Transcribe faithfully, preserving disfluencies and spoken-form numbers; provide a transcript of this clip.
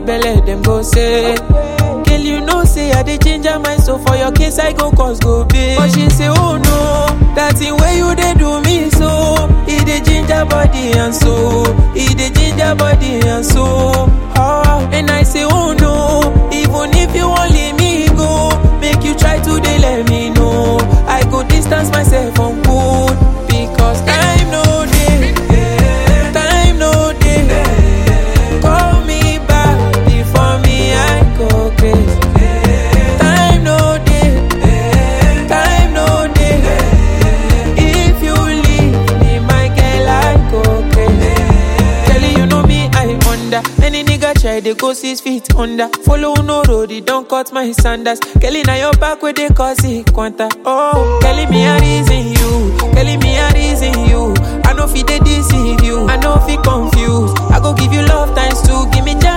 belle, them go say. Girl, you know, say I dey ginger my soul for your case, I go cause go big. But she say, oh no, that thing where you dey do me so. It dey ginger body and soul. It dey ginger body and soul. Oh, and I say, oh no, even if you won't leave me go, make you try to dey let me know. I go distance myself from good, because time no day, time no day. Call me back before me I go crazy. Time no day, time no day. If you leave me, my girl, I go crazy. Telling you know me, I under. Any nigga try, they go six feet under. Follow no road, it don't cut my sandals. Kelly, now your back where they cause it quanta. Oh, Kelly, me a reason you. Kelly, me a reason you. I know fi they deceive you. I know fi confused. I go give you love times two. Give me